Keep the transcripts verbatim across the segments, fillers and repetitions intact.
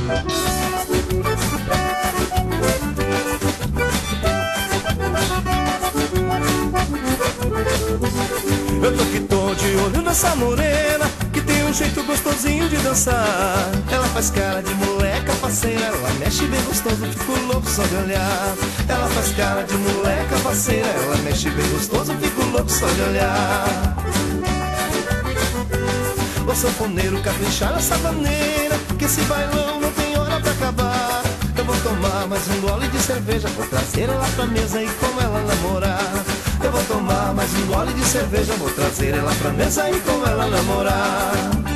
Eu tô que tô de olho nessa morena, que tem um jeito gostosinho de dançar. Ela faz cara de moleca faceira, ela mexe bem gostoso, fico louco só de olhar. Ela faz cara de moleca faceira, ela mexe bem gostoso, fico louco só de olhar. O sanfoneiro caprichar nessa maneira, que esse bailão não tem hora pra acabar. Eu vou tomar mais um gole de cerveja, vou trazer ela pra mesa e com ela namorar. Eu vou tomar mais um gole de cerveja, vou trazer ela pra mesa e com ela namorar.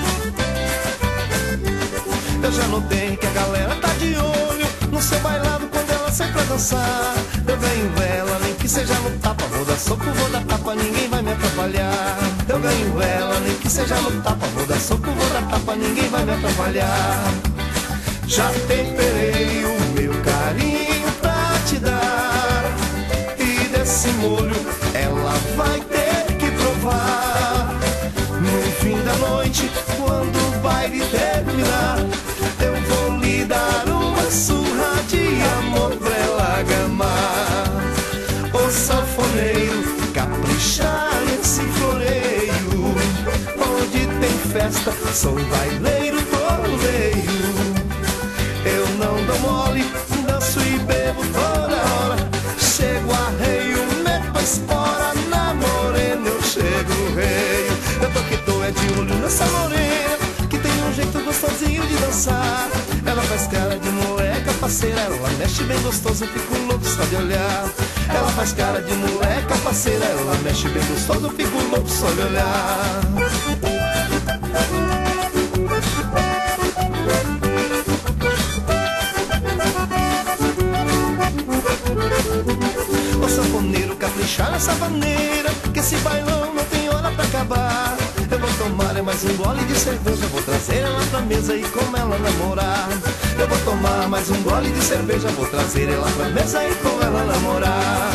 Eu já notei que a galera tá de olho no seu bailado quando ela sai pra dançar. Eu ganho ela, nem que seja no tapa, vou dar soco, vou dar tapa, ninguém vai me atrapalhar. Eu ganho ela, nem que seja no tapa, vou dar soco, vou dar tapa, ninguém vai me atrapalhar. Já temperei o meu carinho pra te dar, e desse molho ela vai ter que provar. No fim da noite, quando o baile terminar, eu vou lhe dar uma surra de amor pra ela gamar. O sanfoneiro caprichar nesse floreio, onde tem festa, sou baileiro todo meio. Eu não dou mole, danço e bebo toda hora. Chego arreio, meto a espora, na morena eu chego rei. Eu tô que tô é de olho nessa morena, que tem um jeito gostosinho de dançar. Ela faz cara de moleca parceira, ela mexe bem gostoso, eu fico louco só de olhar. Ela faz cara de moleca parceira, ela mexe bem gostoso, eu fico louco só de olhar. O sanfoneiro caprichar nessa maneira, que esse bailão não tem hora pra acabar. Eu vou tomar é mais um gole de cerveja, vou trazer ela pra mesa e com ela namorar. Eu vou tomar mais um gole de cerveja, vou trazer ela pra mesa e com ela namorar.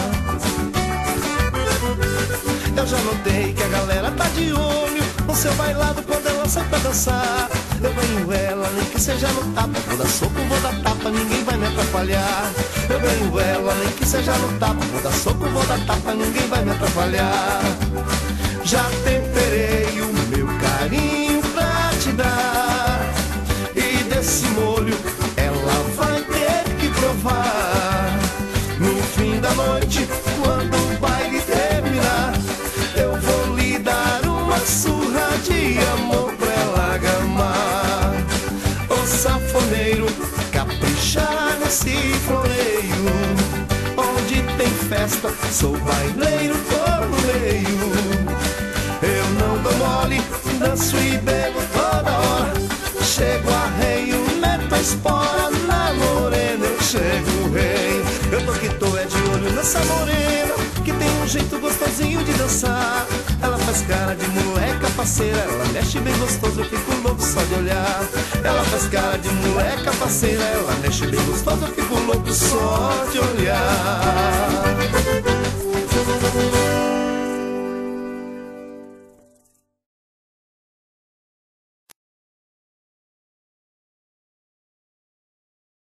Eu já notei que a galera tá de olho no seu bailado quando ela sai pra dançar. Eu ganho ela, nem que seja no tapa, vou dar soco, vou dar tapa, ninguém vai me atrapalhar. Eu ganho ela, nem que seja no tapa, vou dar soco, vou dar tapa, ninguém vai me atrapalhar. Já temperei o meu carinho pra te dar, e desse molho ela vai ter que provar. No fim da noite, quando o baile terminar, eu vou lhe dar uma surra de amor pra ela gamar. O sanfoneiro caprichar nesse floreio, onde tem festa, sou baileiro todo meio. Eu não dou mole, danço e bebo toda hora. Chego arreio, meto a espora, na morena eu chego rei. Eu tô que tô é de olho nessa morena, que tem um jeito gostosinho de dançar. Ela faz cara de moleca parceira, ela mexe bem gostoso, eu fico louco só de olhar. Ela faz cara de moleca parceira, ela mexe bem gostoso, eu fico louco só de olhar.